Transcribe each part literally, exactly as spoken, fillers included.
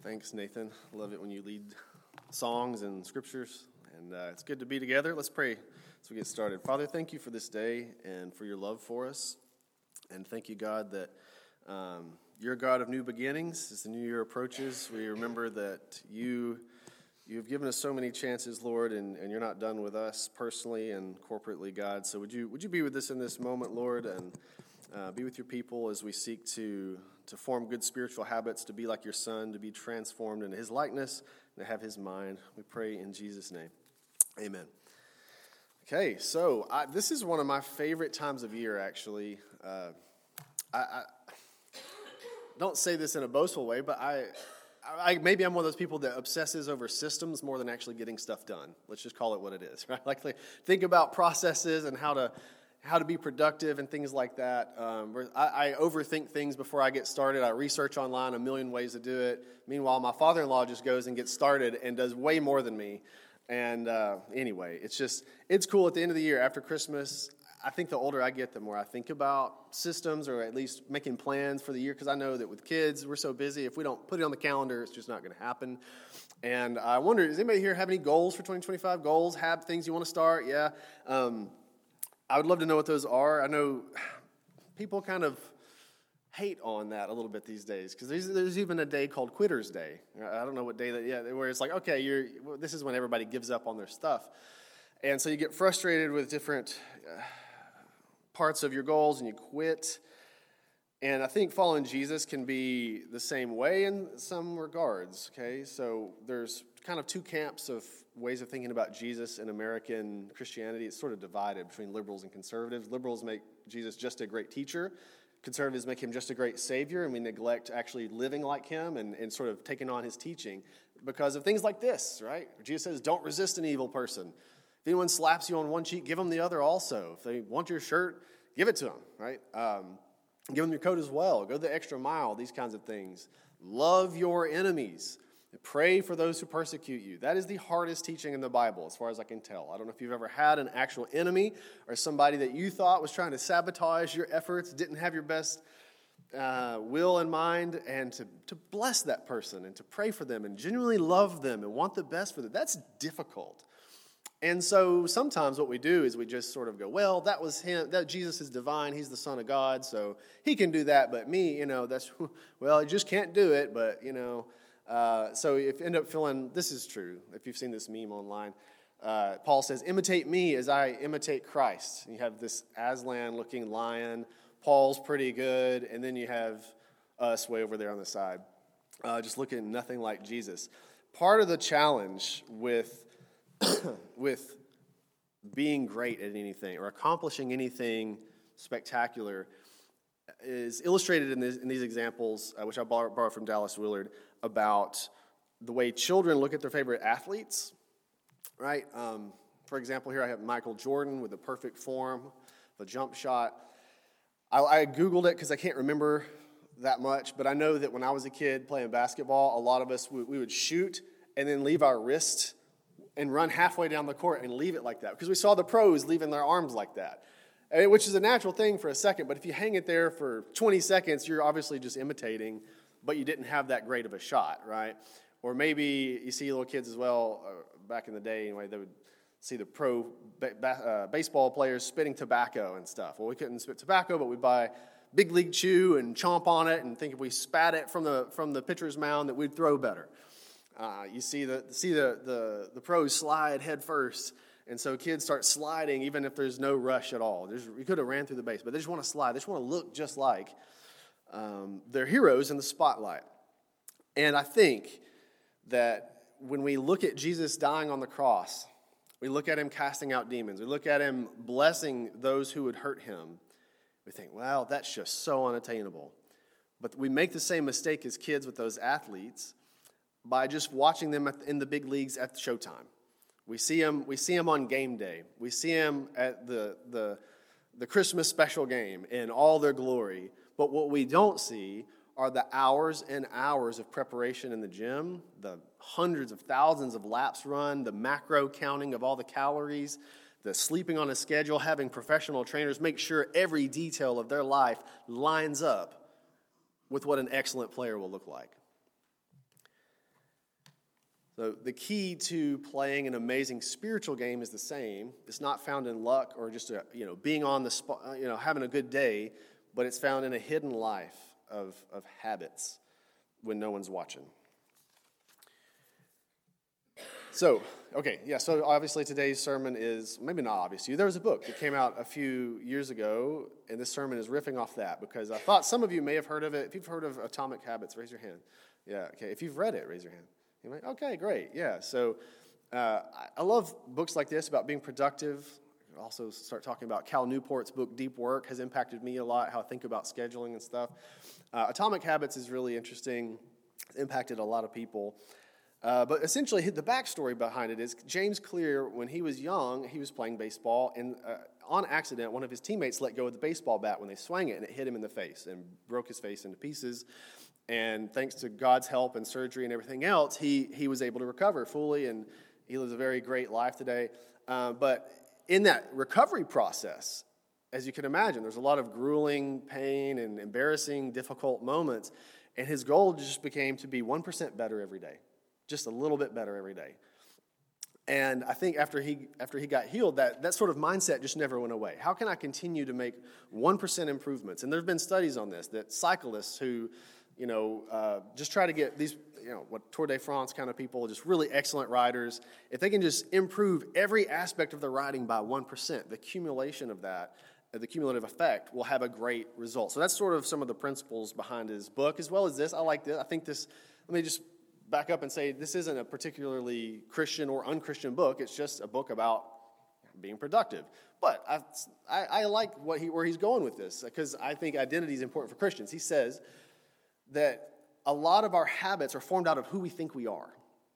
Thanks, Nathan. Love it when you lead songs and scriptures, and uh, it's good to be together. Let's pray as we get started. Father, thank you for this day and for your love for us, and thank you, God, that um, you're a God of new beginnings. As the new year approaches, we remember that you you've given us so many chances, Lord, and, and you're not done with us personally and corporately, God. So would you would you be with us in this moment, Lord, and uh, be with your people as we seek to to form good spiritual habits, to be like your Son, to be transformed into his likeness, and to have his mind. We pray in Jesus' name. Amen. Okay, so I, this is one of my favorite times of year, actually. Uh, I, I don't say this in a boastful way, but I, I maybe I'm one of those people that obsesses over systems more than actually getting stuff done. Let's just call it what it is, right? Like, think about processes and how to how to be productive and things like that. Um, I, I overthink things before I get started. I research online a million ways to do it. Meanwhile, my father-in-law just goes and gets started and does way more than me. And uh, anyway, it's just, it's cool at the end of the year after Christmas. I think the older I get, the more I think about systems or at least making plans for the year, because I know that with kids, we're so busy. If we don't put it on the calendar, it's just not going to happen. And I wonder, does anybody here have any goals for twenty twenty-five? Goals, have things you want to start? Yeah. Um, I would love to know what those are. I know people kind of hate on that a little bit these days, because there's, there's even a day called Quitter's Day. I don't know what day that, yeah, where it's like, okay, you're, well, this is when everybody gives up on their stuff. And so you get frustrated with different uh, parts of your goals and you quit. And I think following Jesus can be the same way in some regards, okay? So there's kind of two camps of ways of thinking about Jesus in American Christianity. It's sort of divided between liberals and conservatives. Liberals make Jesus just a great teacher. Conservatives make him just a great savior, and we neglect actually living like him and, and sort of taking on his teaching because of things like this, right? Jesus says, don't resist an evil person. If anyone slaps you on one cheek, give them the other also. If they want your shirt, give it to them, right? Um, give them your coat as well. Go the extra mile, these kinds of things. Love your enemies. Pray for those who persecute you. That is the hardest teaching in the Bible, as far as I can tell. I don't know if you've ever had an actual enemy or somebody that you thought was trying to sabotage your efforts, didn't have your best uh, will in mind, and to, to bless that person and to pray for them and genuinely love them and want the best for them. That's difficult. And so sometimes what we do is we just sort of go, well, that was him, that Jesus is divine, he's the Son of God, so he can do that, but me, you know, that's, well, I just can't do it, but, you know, Uh, so if you end up feeling, this is true, if you've seen this meme online, uh, Paul says, imitate me as I imitate Christ. And you have this Aslan-looking lion, Paul's pretty good, and then you have us way over there on the side, uh, just looking nothing like Jesus. Part of the challenge with, with being great at anything or accomplishing anything spectacular is illustrated in, this, in these examples, uh, which I borrowed, borrowed from Dallas Willard, about the way children look at their favorite athletes, right? Um, for example, here I have Michael Jordan with a perfect form, the jump shot. I, I Googled it because I can't remember that much, but I know that when I was a kid playing basketball, a lot of us, we, we would shoot and then leave our wrist and run halfway down the court and leave it like that, because we saw the pros leaving their arms like that, which is a natural thing for a second, but if you hang it there for twenty seconds, you're obviously just imitating, but you didn't have that great of a shot, right? Or maybe you see little kids as well, uh, back in the day anyway, they would see the pro ba- ba- uh, baseball players spitting tobacco and stuff. Well, we couldn't spit tobacco, but we'd buy Big League Chew and chomp on it and think if we spat it from the from the pitcher's mound that we'd throw better. Uh, you see the see the, the, the pros slide head first, and so kids start sliding even if there's no rush at all. There's, you could have ran through the base, but they just want to slide. They just want to look just like Um, they're heroes in the spotlight. And I think that when we look at Jesus dying on the cross, we look at him casting out demons, we look at him blessing those who would hurt him, we think, wow, that's just so unattainable. But we make the same mistake as kids with those athletes by just watching them at, in the big leagues at Showtime. We see him, we see him on game day. We see him at the, the, the Christmas special game in all their glory. But what we don't see are the hours and hours of preparation in the gym, the hundreds of thousands of laps run, the macro counting of all the calories, the sleeping on a schedule, having professional trainers make sure every detail of their life lines up with what an excellent player will look like. The, the key to playing an amazing spiritual game is the same. It's not found in luck or just a, you know being on the spot, you know having a good day, but it's found in a hidden life of of habits when no one's watching. So, okay, yeah, so obviously today's sermon is, maybe not obvious to you, there was a book that came out a few years ago, and this sermon is riffing off that, because I thought some of you may have heard of it. If you've heard of Atomic Habits, raise your hand. Yeah, okay, if you've read it, raise your hand. You might, okay, great, yeah, so uh, I love books like this about being productive. I also start talking about Cal Newport's book, Deep Work, has impacted me a lot, how I think about scheduling and stuff. Uh, Atomic Habits is really interesting. It's impacted a lot of people. Uh, but essentially, the backstory behind it is James Clear, when he was young, he was playing baseball, and uh, on accident, one of his teammates let go of the baseball bat when they swung it, and it hit him in the face and broke his face into pieces. And thanks to God's help and surgery and everything else, he he was able to recover fully, and he lives a very great life today. Uh, but in that recovery process, as you can imagine, there's a lot of grueling pain and embarrassing, difficult moments, and his goal just became to be one percent better every day. Just a little bit better every day. And I think after he after he got healed, that, that sort of mindset just never went away. How can I continue to make one percent improvements? And there have been studies on this, that cyclists who, you know, uh, just try to get these, you know, what Tour de France kind of people, just really excellent riders, if they can just improve every aspect of their riding by one percent, the accumulation of that, the cumulative effect will have a great result. So that's sort of some of the principles behind his book, as well as this. I like this. I think this, let me just back up and say this isn't a particularly Christian or unchristian book. It's just a book about being productive. But I, I, I like what he, where he's going with this, because I think identity is important for Christians. He says that a lot of our habits are formed out of who we think we are.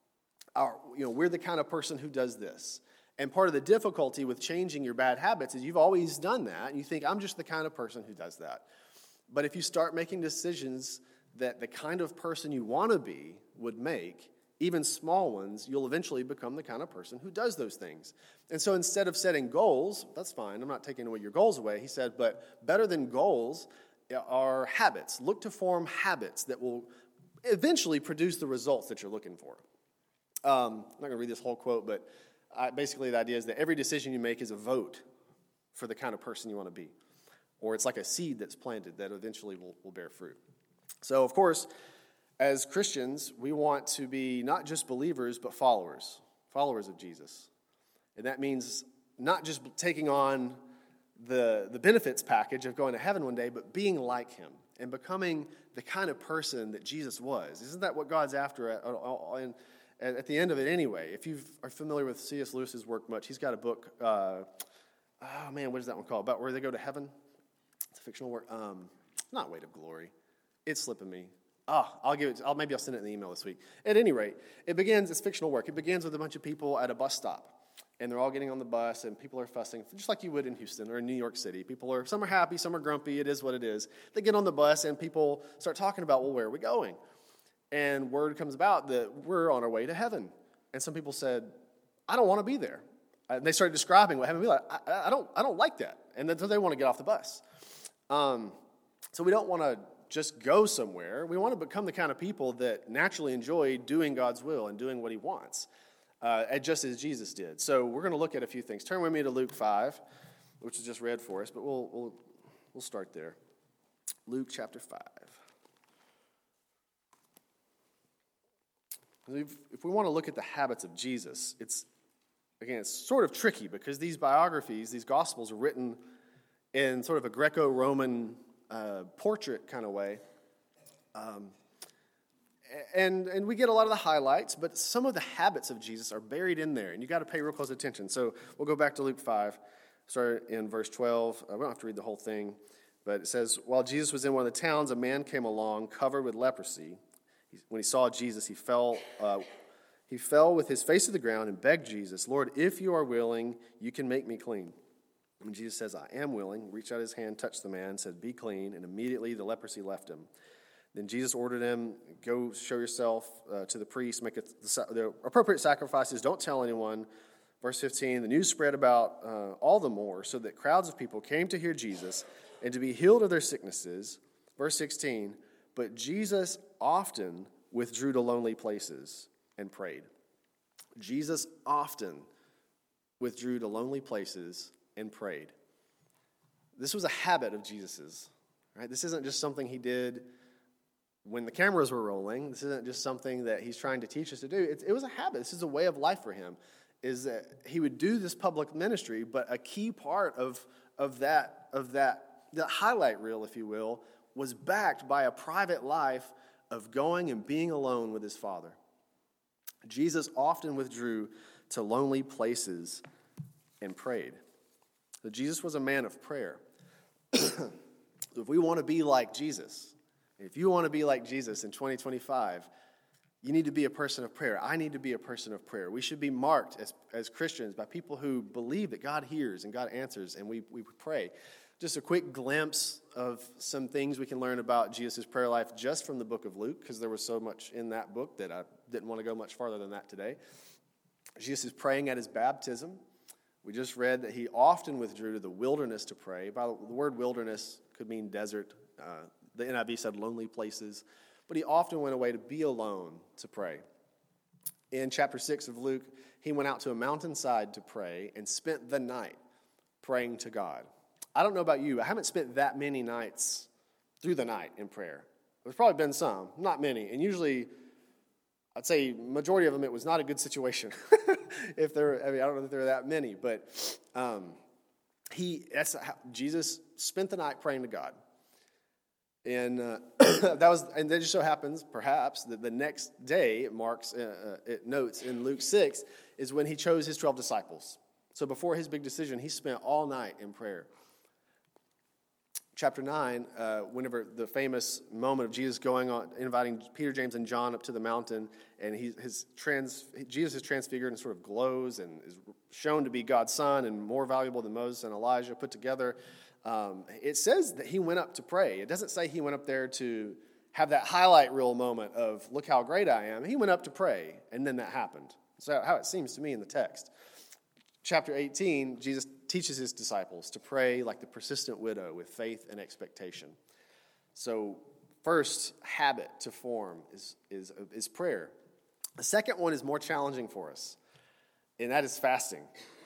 Our, you know, we're the kind of person who does this. And part of the difficulty with changing your bad habits is you've always done that, and you think, I'm just the kind of person who does that. But if you start making decisions that the kind of person you want to be would make, even small ones, you'll eventually become the kind of person who does those things. And so instead of setting goals, that's fine, I'm not taking away your goals away, he said, but better than goals are habits. Look to form habits that will eventually produce the results that you're looking for. Um, I'm not going to read this whole quote, but I, basically the idea is that every decision you make is a vote for the kind of person you want to be. Or it's like a seed that's planted that eventually will, will bear fruit. So, of course, as Christians, we want to be not just believers, but followers, followers of Jesus. And that means not just taking on the, the benefits package of going to heaven one day, but being like him and becoming the kind of person that Jesus was. Isn't that what God's after at, at, at the end of it anyway? If you are familiar with C S Lewis's work much, he's got a book, uh, oh man, what is that one called? About where they go to heaven? It's a fictional work. Um, not Weight of Glory. It's slipping me. Oh, I'll give it, I'll, maybe I'll send it in the email this week. At any rate, it begins, it's fictional work. It begins with a bunch of people at a bus stop. And they're all getting on the bus, and people are fussing, just like you would in Houston or in New York City. People are, some are happy, some are grumpy. It is what it is. They get on the bus, and people start talking about, well, where are we going? And word comes about that we're on our way to heaven. And some people said, I don't want to be there. And they started describing what heaven would be like. I, I don't, I don't like that. And then so they want to get off the bus. Um, so we don't want to just go somewhere. We want to become the kind of people that naturally enjoy doing God's will and doing what he wants, uh, just as Jesus did. So we're going to look at a few things. Turn with me to Luke five, which is just read for us, but we'll we'll we'll start there. Luke chapter five. If, if we want to look at the habits of Jesus, it's, again, it's sort of tricky because these biographies, these Gospels are written in sort of a Greco-Roman Uh, portrait kind of way. Um, and and we get a lot of the highlights, but some of the habits of Jesus are buried in there, and you got to pay real close attention. So we'll go back to Luke five, start in verse twelve. Uh, we don't have to read the whole thing, but it says, while Jesus was in one of the towns, a man came along covered with leprosy. He, when he saw Jesus, he fell, uh, he fell with his face to the ground and begged Jesus, Lord, if you are willing, you can make me clean. And Jesus says, I am willing, reached out his hand, touched the man, said, be clean, and immediately the leprosy left him. Then Jesus ordered him, go show yourself uh, to the priest, make it the, the appropriate sacrifices, don't tell anyone. Verse fifteen, the news spread about uh, all the more, so that crowds of people came to hear Jesus and to be healed of their sicknesses. Verse sixteen, but Jesus often withdrew to lonely places and prayed. Jesus often withdrew to lonely places and prayed. This was a habit of Jesus's, right? This isn't just something he did when the cameras were rolling. This isn't just something that he's trying to teach us to do. It, it was a habit. This is a way of life for him, is that he would do this public ministry, but a key part of, of that, of that, that highlight reel, if you will, was backed by a private life of going and being alone with his Father. Jesus often withdrew to lonely places and prayed. So Jesus was a man of prayer. If we want to be like Jesus, if you want to be like Jesus in twenty twenty-five, you need to be a person of prayer. I need to be a person of prayer. We should be marked as, as Christians by people who believe that God hears and God answers, and we, we pray. Just a quick glimpse of some things we can learn about Jesus' prayer life just from the book of Luke, because there was so much in that book that I didn't want to go much farther than that today. Jesus is praying at his baptism. We just read that he often withdrew to the wilderness to pray. By the word wilderness could mean desert. Uh, the N I V said lonely places. But he often went away to be alone to pray. In chapter six of Luke, he went out to a mountainside to pray and spent the night praying to God. I don't know about you, I haven't spent that many nights through the night in prayer. There's probably been some, not many. And usually, I'd say majority of them, it was not a good situation. if there, I mean, I don't know if there are that many, but um, he, that's how Jesus spent the night praying to God. And uh, that was, and then it just so happens, perhaps, that the next day, it marks, uh, it notes in Luke six, is when he chose his twelve disciples. So before his big decision, he spent all night in prayer. Chapter nine, uh, whenever the famous moment of Jesus going on, inviting Peter, James, and John up to the mountain, and he, his trans, Jesus is transfigured and sort of glows and is shown to be God's son and more valuable than Moses and Elijah put together. Um, it says that he went up to pray. It doesn't say he went up there to have that highlight reel moment of, look how great I am. He went up to pray, and then that happened. So how it seems to me in the text. Chapter eighteen, Jesus teaches his disciples to pray like the persistent widow with faith and expectation. So first habit to form is, is, is prayer. The second one is more challenging for us, and that is fasting.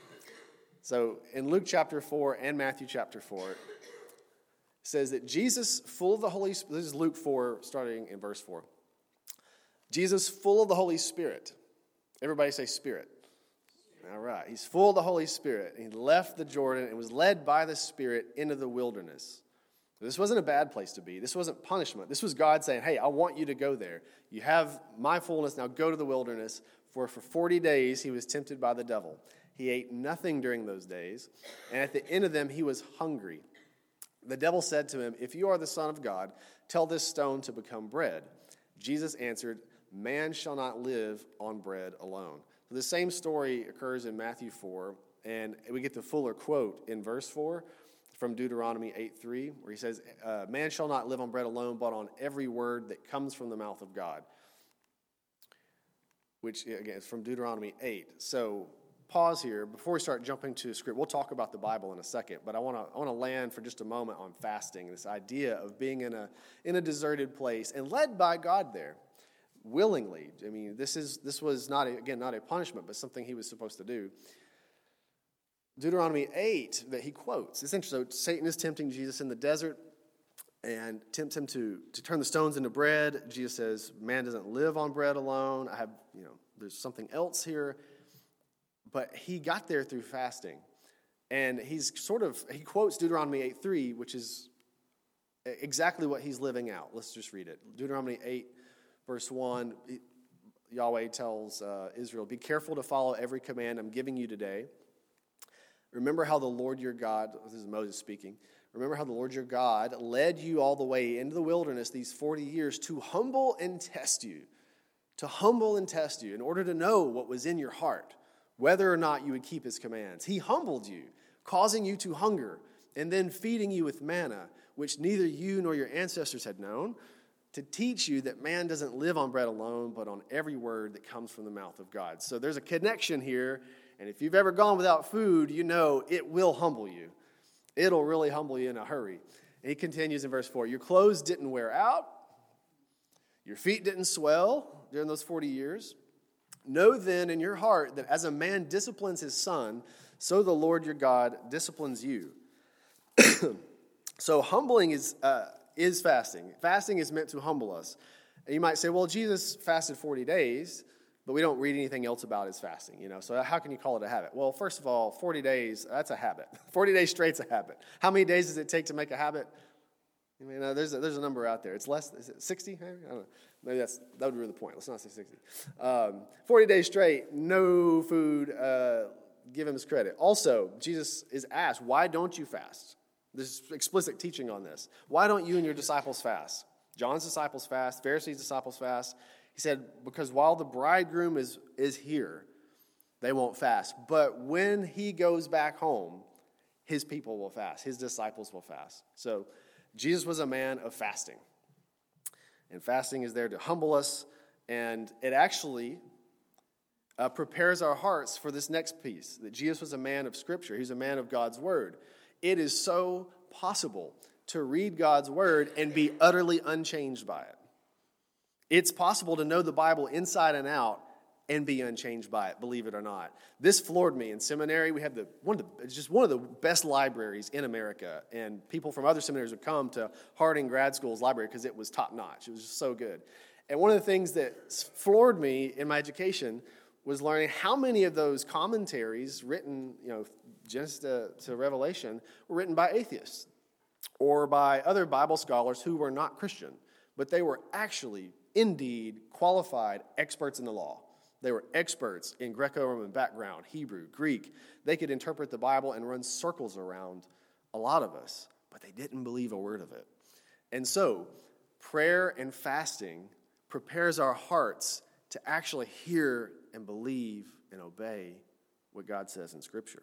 So in Luke chapter four and Matthew chapter four, it says that Jesus, full of the Holy Spirit, this is Luke four, starting in verse four. Jesus, full of the Holy Spirit. Everybody say Spirit. All right. He's full of the Holy Spirit. He left the Jordan and was led by the Spirit into the wilderness. This wasn't a bad place to be. This wasn't punishment. This was God saying, hey, I want you to go there. You have my fullness. Now go to the wilderness. For for forty days he was tempted by the devil. He ate nothing during those days. And at the end of them he was hungry. The devil said to him, if you are the Son of God, tell this stone to become bread. Jesus answered, man shall not live on bread alone. The same story occurs in Matthew four, and we get the fuller quote in verse four from Deuteronomy eight three, where he says, uh, man shall not live on bread alone, but on every word that comes from the mouth of God, which, again, is from Deuteronomy eight. So pause here. Before we start jumping to script, we'll talk about the Bible in a second, but I want to I want to land for just a moment on fasting, this idea of being in a in a deserted place and led by God there. Willingly. I mean, this is this was not, a, again, not a punishment, but something he was supposed to do. Deuteronomy eight that he quotes. It's interesting. So Satan is tempting Jesus in the desert and tempts him to, to turn the stones into bread. Jesus says, man doesn't live on bread alone. I have, you know, there's something else here. But he got there through fasting. And he's sort of, he quotes Deuteronomy eight three, which is exactly what he's living out. Let's just read it. Deuteronomy eight, verse one, Yahweh tells uh, Israel, be careful to follow every command I'm giving you today. Remember how the Lord your God, this is Moses speaking, remember how the Lord your God led you all the way into the wilderness these forty years to humble and test you, to humble and test you in order to know what was in your heart, whether or not you would keep his commands. He humbled you, causing you to hunger, and then feeding you with manna, which neither you nor your ancestors had known, to teach you that man doesn't live on bread alone, but on every word that comes from the mouth of God. So there's a connection here, and if you've ever gone without food, you know it will humble you. It'll really humble you in a hurry. And he continues in verse four, your clothes didn't wear out, your feet didn't swell during those forty years, Know then in your heart that as a man disciplines his son, so the Lord your God disciplines you. So humbling is uh, is fasting. Fasting is meant to humble us. And you might say, well, Jesus fasted forty days, but we don't read anything else about his fasting. You know, so how can you call it a habit? Well, first of all, forty days, that's a habit. forty days straight's a habit. How many days does it take to make a habit? I mean, uh, there's, a, there's a number out there. It's less, is it sixty? Maybe? I don't know. Maybe that's, that would be the point. Let's not say sixty. Um, forty days straight, no food, uh, give him his credit. Also, Jesus is asked, why don't you fast? There's explicit teaching on this. Why don't you and your disciples fast? John's disciples fast, Pharisees' disciples fast. He said, because while the bridegroom is, is here, they won't fast. But when he goes back home, his people will fast. His disciples will fast. So Jesus was a man of fasting. And fasting is there to humble us. And it actually uh, prepares our hearts for this next piece, that Jesus was a man of Scripture. He's a man of God's Word. It is so possible to read God's Word and be utterly unchanged by it. It's possible to know the Bible inside and out and be unchanged by it, believe it or not. This floored me in seminary. We have the one of the it's just one of the best libraries in America, and people from other seminaries would come to Harding Grad School's library because it was top notch. It was just so good. And one of the things that floored me in my education was learning how many of those commentaries written, you know, Genesis to, to Revelation, were written by atheists or by other Bible scholars who were not Christian, but they were actually, indeed, qualified experts in the law. They were experts in Greco-Roman background, Hebrew, Greek. They could interpret the Bible and run circles around a lot of us, but they didn't believe a word of it. And so, prayer and fasting prepares our hearts to actually hear and believe and obey what God says in Scripture.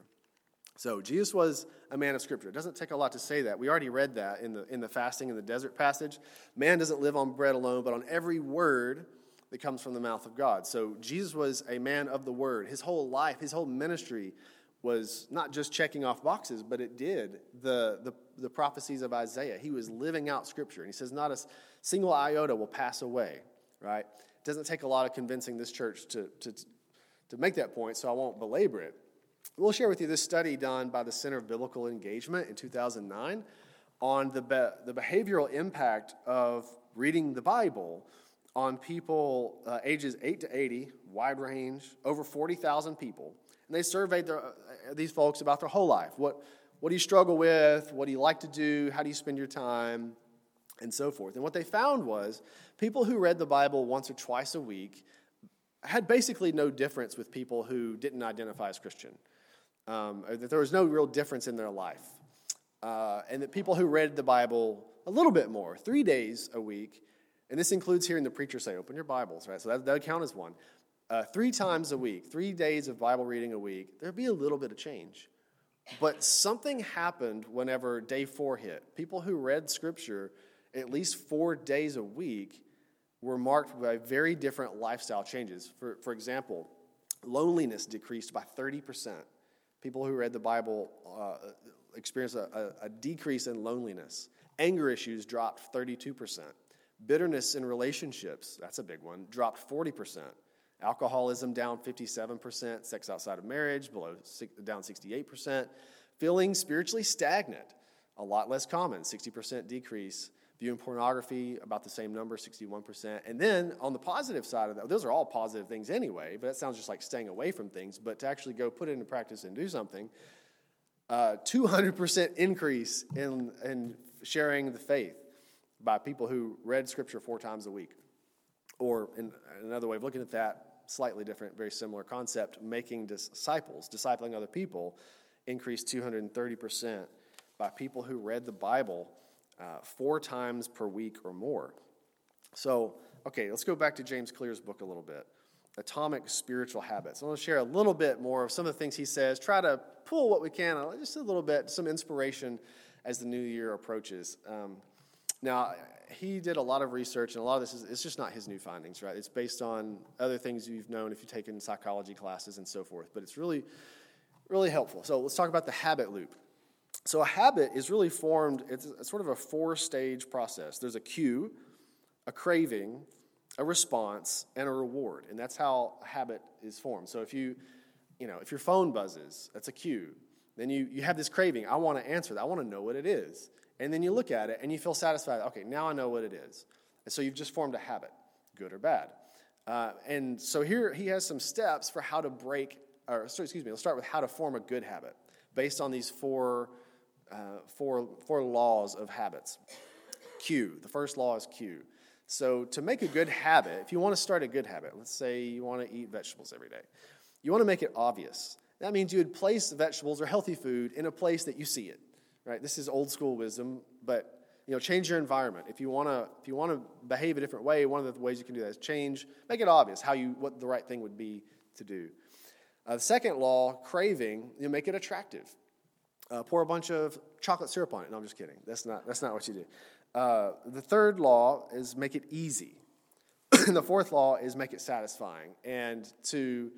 So Jesus was a man of Scripture. It doesn't take a lot to say that. We already read that in the in the fasting in the desert passage. Man doesn't live on bread alone, but on every word that comes from the mouth of God. So Jesus was a man of the Word. His whole life, his whole ministry was not just checking off boxes, but it did the, the, the prophecies of Isaiah. He was living out Scripture. And he says not a single iota will pass away, right? It doesn't take a lot of convincing this church to, to, to make that point, so I won't belabor it. We'll share with you this study done by the Center of Biblical Engagement in two thousand nine on the, be- the behavioral impact of reading the Bible on people uh, ages eight to eighty, wide range, over forty thousand people. And they surveyed their, uh, these folks about their whole life. What, what do you struggle with? What do you like to do? How do you spend your time? And so forth. And what they found was people who read the Bible once or twice a week had basically no difference with people who didn't identify as Christian. Um, that there was no real difference in their life. Uh, and that people who read the Bible a little bit more, three days a week, and this includes hearing the preacher say, open your Bibles, right? So that, that would count as one. Uh, three times a week, three days of Bible reading a week, there'd be a little bit of change. But something happened whenever day four hit. People who read Scripture at least four days a week were marked by very different lifestyle changes. For, for example, loneliness decreased by thirty percent. People who read the Bible uh, experienced a, a, a decrease in loneliness. Anger issues dropped thirty-two percent. Bitterness in relationships, that's a big one, dropped forty percent. Alcoholism down fifty-seven percent. Sex outside of marriage below down sixty-eight percent. Feeling spiritually stagnant, a lot less common, sixty percent decrease. Viewing pornography, about the same number, sixty-one percent. And then on the positive side of that, those are all positive things anyway, but that sounds just like staying away from things. But to actually go put it into practice and do something, uh, two hundred percent increase in, in sharing the faith by people who read Scripture four times a week. Or in another way of looking at that, slightly different, very similar concept, making disciples, discipling other people, increased two hundred thirty percent by people who read the Bible Uh, four times per week or more. So, okay, let's go back to James Clear's book a little bit, Atomic Spiritual Habits. I want to share a little bit more of some of the things he says, try to pull what we can, just a little bit, some inspiration as the new year approaches. Um, now, he did a lot of research, and a lot of this is it's just not his new findings, right? It's based on other things you've known if you've taken psychology classes and so forth, but it's really, really helpful. So let's talk about the habit loop. So a habit is really formed, it's sort of a four-stage process. There's a cue, a craving, a response, and a reward. And that's how a habit is formed. So if you, you know, if your phone buzzes, that's a cue. Then you, you have this craving. I want to answer that. I want to know what it is. And then you look at it and you feel satisfied. Okay, now I know what it is. And so you've just formed a habit, good or bad. Uh, and so here he has some steps for how to break, or sorry, excuse me, let's start with how to form a good habit based on these four, uh, four, four laws of habits. Q, the first law is Q. So to make a good habit, if you want to start a good habit, let's say you want to eat vegetables every day, you want to make it obvious. That means you would place vegetables or healthy food in a place that you see it, right? This is old school wisdom, but you know, change your environment. If you want to, if you want to behave a different way, one of the ways you can do that is change, make it obvious how you, what the right thing would be to do. Uh, the second law, craving, you make it attractive. Uh, pour a bunch of chocolate syrup on it. No, I'm just kidding. That's not that's not what you do. Uh, the third law is make it easy. And the fourth law is make it satisfying. And to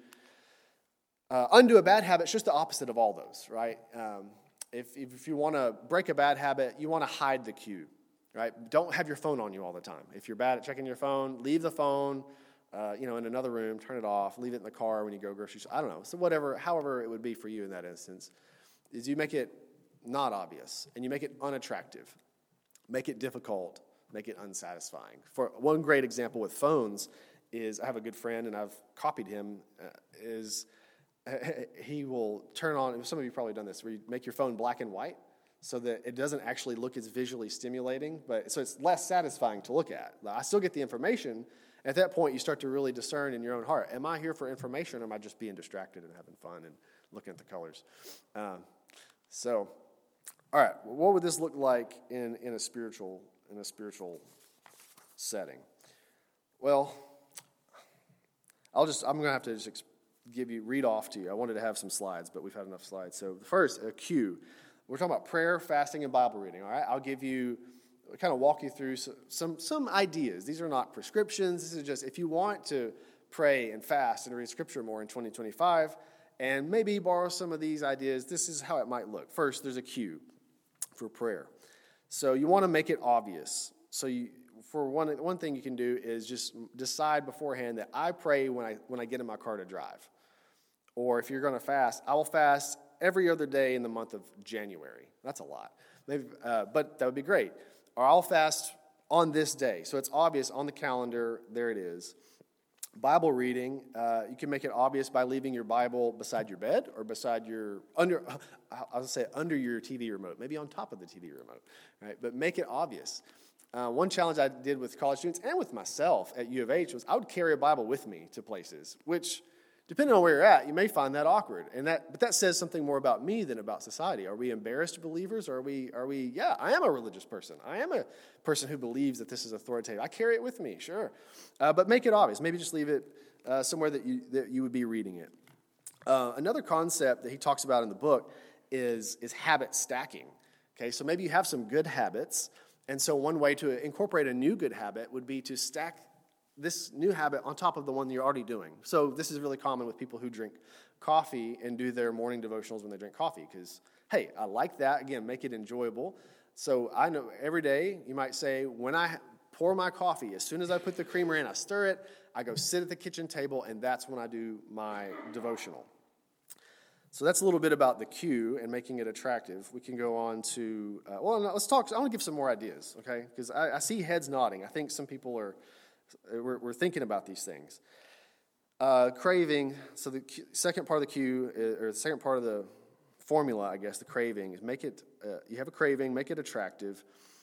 uh, undo a bad habit, it's just the opposite of all those, right? Um, if, if you want to break a bad habit, you want to hide the cue, right? Don't have your phone on you all the time. If you're bad at checking your phone, leave the phone, uh, you know, in another room, turn it off, leave it in the car when you go grocery shopping. I don't know. So whatever, however it would be for you in that instance, is you make it not obvious and you make it unattractive. Make it difficult, make it unsatisfying. For one great example with phones is, I have a good friend, and I've copied him, uh, is uh, he will turn on, some of you have probably done this, where you make your phone black and white so that it doesn't actually look as visually stimulating, but so it's less satisfying to look at. I still get the information. At that point, you start to really discern in your own heart, am I here for information, or am I just being distracted and having fun and looking at the colors? Um, so... All right, well, what would this look like in, in a spiritual in a spiritual setting? Well, I'll just I'm going to have to just give you read off to you. I wanted to have some slides, but we've had enough slides. So the first, a cue. We're talking about prayer, fasting, and Bible reading. All right, I'll give you kind of walk you through some some, some ideas. These are not prescriptions. This is just if you want to pray and fast and read Scripture more in twenty twenty-five, and maybe borrow some of these ideas. This is how it might look. First, there's a cue for prayer. So you want to make it obvious. So you, for one one thing you can do is just decide beforehand that I pray when I when I get in my car to drive. Or if you're going to fast, I will fast every other day in the month of January. That's a lot. Maybe, uh, but that would be great. Or I'll fast on this day. So it's obvious on the calendar. There it is. Bible reading, uh, you can make it obvious by leaving your Bible beside your bed or beside your, under, I'll say under your T V remote, maybe on top of the T V remote, right? But make it obvious. Uh, one challenge I did with college students and with myself at U of H was I would carry a Bible with me to places, which, depending on where you're at, you may find that awkward. And that, but that says something more about me than about society. Are we embarrassed believers? Or are we, are we, yeah, I am a religious person. I am a person who believes that this is authoritative. I carry it with me, sure. Uh, but make it obvious. Maybe just leave it uh, somewhere that you, that you would be reading it. Uh, another concept that he talks about in the book is, is habit stacking. Okay, so maybe you have some good habits. And so one way to incorporate a new good habit would be to stack this new habit on top of the one you're already doing. So this is really common with people who drink coffee and do their morning devotionals when they drink coffee because, hey, I like that. Again, make it enjoyable. So I know every day you might say, when I pour my coffee, as soon as I put the creamer in, I stir it, I go sit at the kitchen table, and that's when I do my devotional. So that's a little bit about the cue and making it attractive. We can go on to, uh, well, no, let's talk. I want to give some more ideas, okay? Because I, I see heads nodding. I think some people are, we're, we're thinking about these things. Uh, craving, so the second part of the cue, is, or the second part of the formula, I guess, the craving, is make it, uh, you have a craving, make it attractive.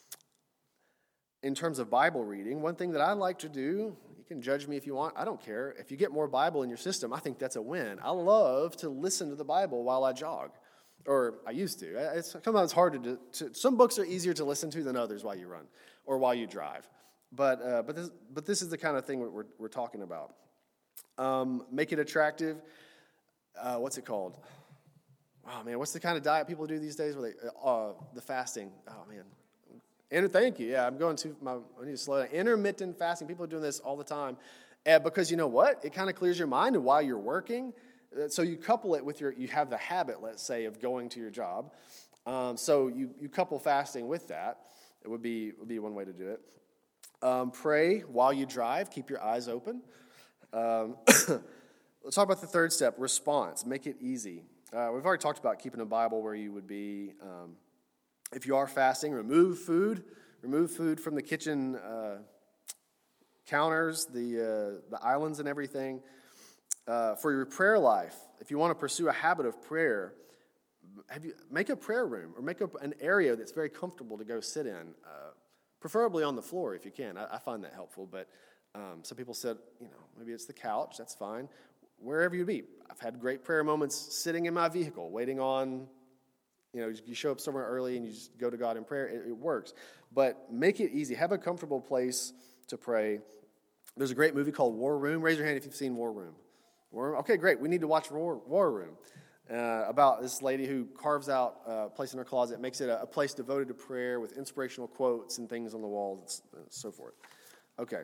In terms of Bible reading, one thing that I like to do, you can judge me if you want, I don't care. If you get more Bible in your system, I think that's a win. I love to listen to the Bible while I jog, or I used to. It's sometimes hard to, to some books are easier to listen to than others while you run or while you drive. But uh, but this but this is the kind of thing we're we're talking about. Um, make it attractive. Uh, what's it called? Oh man, what's the kind of diet people do these days? Where they uh, the fasting. Oh man. Inter- thank you. Yeah, I'm going to my. I need to slow down. Intermittent fasting. People are doing this all the time, uh, because you know what? It kind of clears your mind, and while you're working, uh, so you couple it with your. You have the habit, let's say, of going to your job. Um, so you you couple fasting with that. It would be would be one way to do it. Um, pray while you drive. Keep your eyes open. Um, let's talk about the third step, response. Make it easy. Uh, we've already talked about keeping a Bible where you would be. Um, if you are fasting, remove food. Remove food from the kitchen uh, counters, the uh, the islands and everything. Uh, for your prayer life, if you want to pursue a habit of prayer, have you make a prayer room or make up an area that's very comfortable to go sit in, uh, preferably on the floor if you can. I, I find that helpful, but um, some people said, you know, maybe it's the couch. That's fine. Wherever you be. I've had great prayer moments sitting in my vehicle, waiting on, you know, you show up somewhere early and you just go to God in prayer. It, it works. But make it easy. Have a comfortable place to pray. There's a great movie called War Room. Raise your hand if you've seen War Room. War Room? Okay, great. We need to watch War, War Room. Uh, about this lady who carves out a place in her closet, makes it a, a place devoted to prayer with inspirational quotes and things on the walls, and so forth. Okay.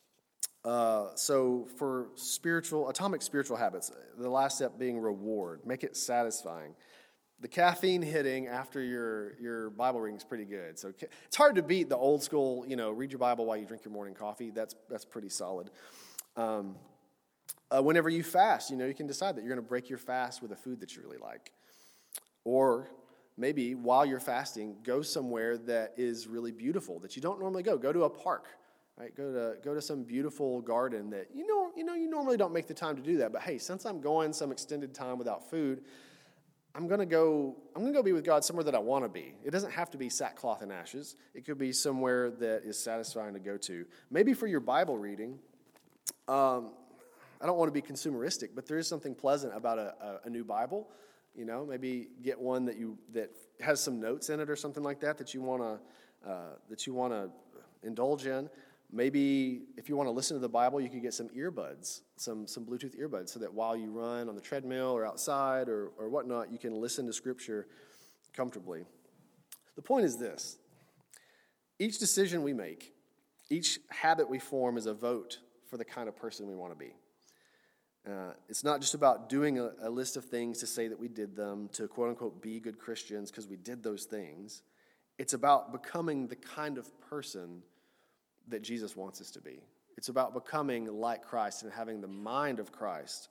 Uh, so for spiritual, atomic spiritual habits, the last step being reward. Make it satisfying. The caffeine hitting after your, your Bible reading is pretty good. So it's hard to beat the old school, you know, read your Bible while you drink your morning coffee. That's that's pretty solid. Um, uh, whenever you fast, you know, you can decide that you're going to break your fast with a food that you really like. Or maybe while you're fasting, go somewhere that is really beautiful, that you don't normally go. Go to a park. Right, go to go to some beautiful garden that you know you know you normally don't make the time to do that. But hey, since I'm going some extended time without food, I'm gonna go. I'm gonna go be with God somewhere that I want to be. It doesn't have to be sackcloth and ashes. It could be somewhere that is satisfying to go to. Maybe for your Bible reading. Um, I don't want to be consumeristic, but there is something pleasant about a, a, a new Bible. You know, maybe get one that you that has some notes in it or something like that that you want to uh, that you want to indulge in. Maybe if you want to listen to the Bible, you could get some earbuds, some some Bluetooth earbuds, so that while you run on the treadmill or outside or, or whatnot, you can listen to Scripture comfortably. The point is this. Each decision we make, each habit we form is a vote for the kind of person we want to be. Uh, it's not just about doing a, a list of things to say that we did them, to quote-unquote be good Christians because we did those things. It's about becoming the kind of person that Jesus wants us to be. It's about becoming like Christ and having the mind of Christ.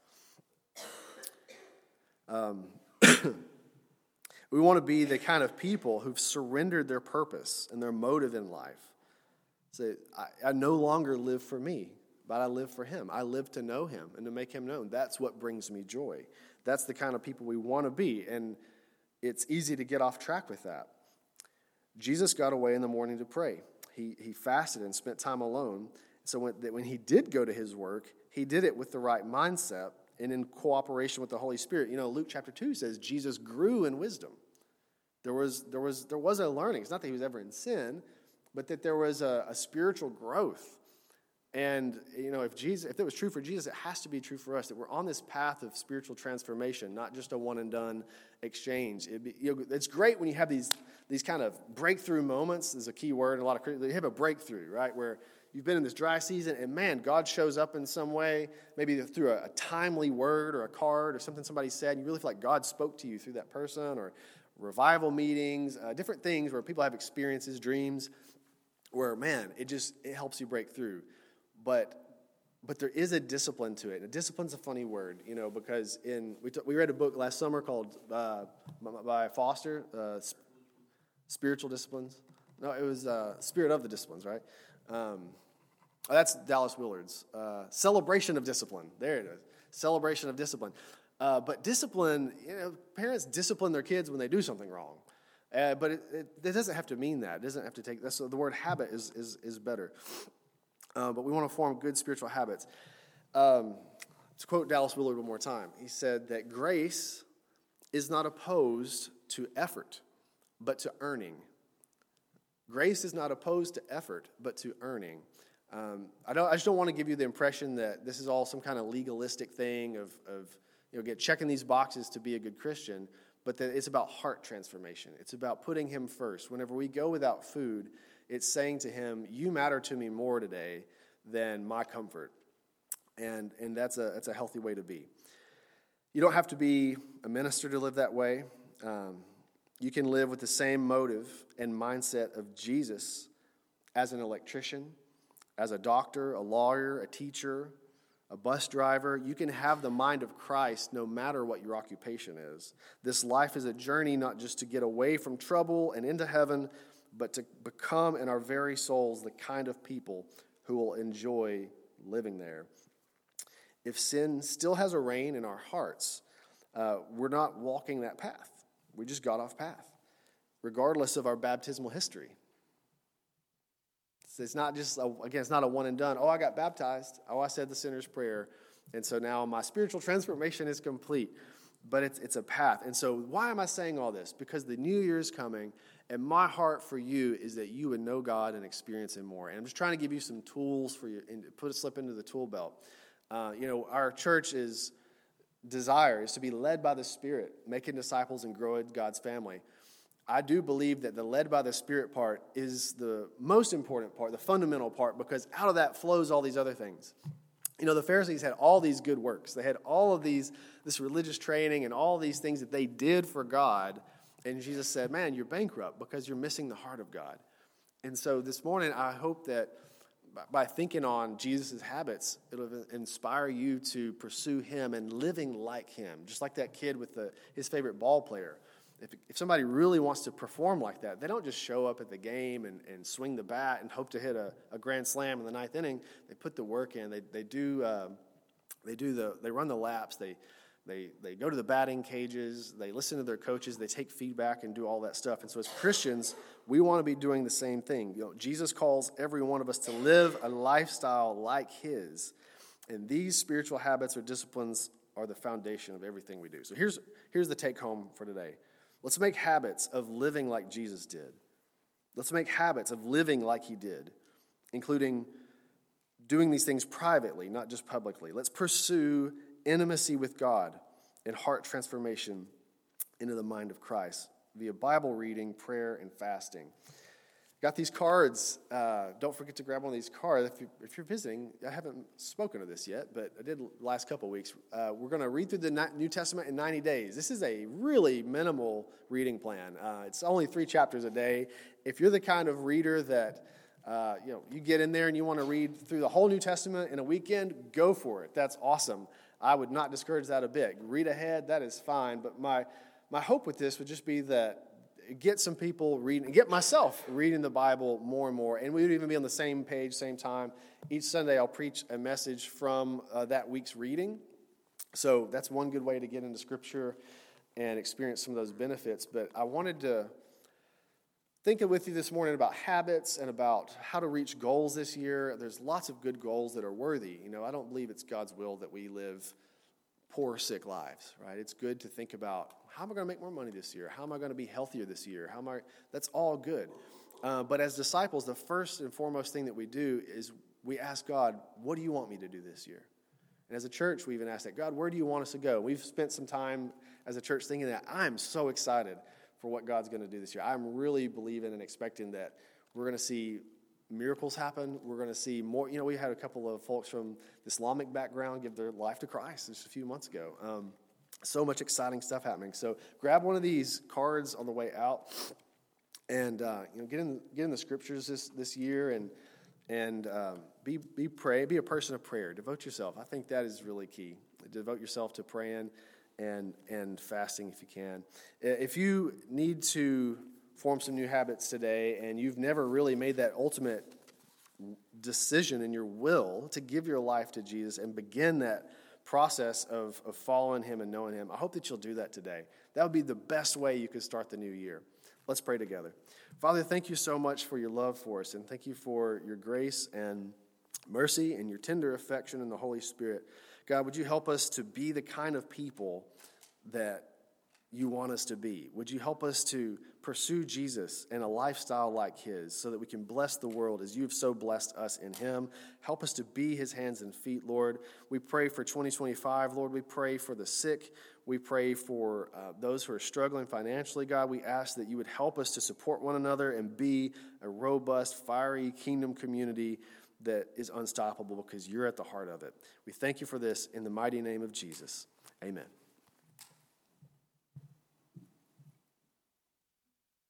Um, we want to be the kind of people who've surrendered their purpose and their motive in life. Say, I, I no longer live for me, but I live for him. I live to know him and to make him known. That's what brings me joy. That's the kind of people we want to be, and it's easy to get off track with that. Jesus got away in the morning to pray. He he fasted and spent time alone. So when, when he did go to his work, he did it with the right mindset and in cooperation with the Holy Spirit. You know, Luke chapter two says Jesus grew in wisdom. There was there was there was a learning. It's not that he was ever in sin, but that there was a, a spiritual growth. And you know, if Jesus, if it was true for Jesus, it has to be true for us. That we're on this path of spiritual transformation, not just a one and done exchange. It'd be, you know, it's great when you have these these kind of breakthrough moments. Is a key word. A lot of you have a breakthrough, right, where you've been in this dry season, and man, God shows up in some way, maybe through a, a timely word or a card or something somebody said. And you really feel like God spoke to you through that person, or revival meetings, uh, different things where people have experiences, dreams, where man, it just it helps you break through. But but there is a discipline to it. And a discipline's a funny word, you know, because in we t- we read a book last summer called uh, by Foster, uh, Spiritual Disciplines. No, it was uh, Spirit of the Disciplines, right? Um, oh, that's Dallas Willard's uh, Celebration of Discipline. There it is, Celebration of Discipline. Uh, but discipline, you know, parents discipline their kids when they do something wrong. Uh, but it, it, it doesn't have to mean that. It doesn't have to take that. So the word habit is is is better. Uh, but we want to form good spiritual habits. Um, to quote Dallas Willard one more time, he said that grace is not opposed to effort, but to earning. Grace is not opposed to effort, but to earning. Um, I don't. I just don't want to give you the impression that this is all some kind of legalistic thing of, of you know, get checking these boxes to be a good Christian, but that it's about heart transformation. It's about putting him first. Whenever we go without food, it's saying to him, you matter to me more today than my comfort. And and that's a that's a healthy way to be. You don't have to be a minister to live that way. Um, you can live with the same motive and mindset of Jesus as an electrician, as a doctor, a lawyer, a teacher, a bus driver. You can have the mind of Christ no matter what your occupation is. This life is a journey not just to get away from trouble and into heaven, but to become in our very souls the kind of people who will enjoy living there. If sin still has a reign in our hearts, uh, we're not walking that path. We just got off path, regardless of our baptismal history. It's not just, a, again, it's not a one and done. Oh, I got baptized. Oh, I said the sinner's prayer. And so now my spiritual transformation is complete. But it's it's a path. And so why am I saying all this? Because the new year is coming, and my heart for you is that you would know God and experience him more. And I'm just trying to give you some tools for you, and put a slip into the tool belt. Uh, you know, our church is desire is to be led by the Spirit, making disciples and growing God's family. I do believe that the led by the Spirit part is the most important part, the fundamental part, because out of that flows all these other things. You know, the Pharisees had all these good works. They had all of these, this religious training and all these things that they did for God. And Jesus said, man, you're bankrupt because you're missing the heart of God. And so this morning, I hope that by thinking on Jesus' habits, it'll inspire you to pursue him and living like him, just like that kid with the, his favorite ball player. If, if somebody really wants to perform like that, they don't just show up at the game and, and swing the bat and hope to hit a, a grand slam in the ninth inning. They put the work in. They they do uh, they do the they run the laps. They they they go to the batting cages. They listen to their coaches. They take feedback and do all that stuff. And so as Christians, we want to be doing the same thing. You know, Jesus calls every one of us to live a lifestyle like his, and these spiritual habits or disciplines are the foundation of everything we do. So here's here's the take home for today. Let's make habits of living like Jesus did. Let's make habits of living like he did, including doing these things privately, not just publicly. Let's pursue intimacy with God and heart transformation into the mind of Christ via Bible reading, prayer, and fasting. Got these cards. Uh, don't forget to grab one of these cards. If, you, if you're visiting, I haven't spoken of this yet, but I did last couple of weeks. Uh, we're going to read through the New Testament in ninety days. This is a really minimal reading plan. Uh, it's only three chapters a day. If you're the kind of reader that uh, you know you get in there and you want to read through the whole New Testament in a weekend, go for it. That's awesome. I would not discourage that a bit. Read ahead, that is fine. But my my hope with this would just be that get some people reading, get myself reading the Bible more and more, and we would even be on the same page, same time. Each Sunday I'll preach a message from uh, that week's reading. So that's one good way to get into Scripture and experience some of those benefits. But I wanted to think with you this morning about habits and about how to reach goals this year. There's lots of good goals that are worthy. You know, I don't believe it's God's will that we live poor, sick lives, right? It's good to think about, how am I going to make more money this year? How am I going to be healthier this year? How am I? That's all good. Uh, but as disciples, the first and foremost thing that we do is we ask God, what do you want me to do this year? And as a church, we even ask that, God, where do you want us to go? We've spent some time as a church thinking that I'm so excited for what God's going to do this year. I'm really believing and expecting that we're going to see miracles happen. We're going to see more. You know, we had a couple of folks from the Islamic background give their life to Christ just a few months ago. Um, so much exciting stuff happening. So grab one of these cards on the way out, and uh, you know, get in get in the scriptures this this year, and and um, be be pray. Be a person of prayer. Devote yourself. I think that is really key. Devote yourself to praying and and fasting if you can. If you need to form some new habits today, and you've never really made that ultimate decision in your will to give your life to Jesus and begin that process of, of following him and knowing him, I hope that you'll do that today. That would be the best way you could start the new year. Let's pray together. Father, thank you so much for your love for us, and thank you for your grace and mercy and your tender affection in the Holy Spirit. God, would you help us to be the kind of people that you want us to be? Would you help us to pursue Jesus and a lifestyle like his so that we can bless the world as you've so blessed us in him? Help us to be his hands and feet, Lord. We pray for twenty twenty-five, Lord. We pray for the sick. We pray for uh, those who are struggling financially, God. We ask that you would help us to support one another and be a robust, fiery kingdom community that is unstoppable because you're at the heart of it. We thank you for this in the mighty name of Jesus. Amen.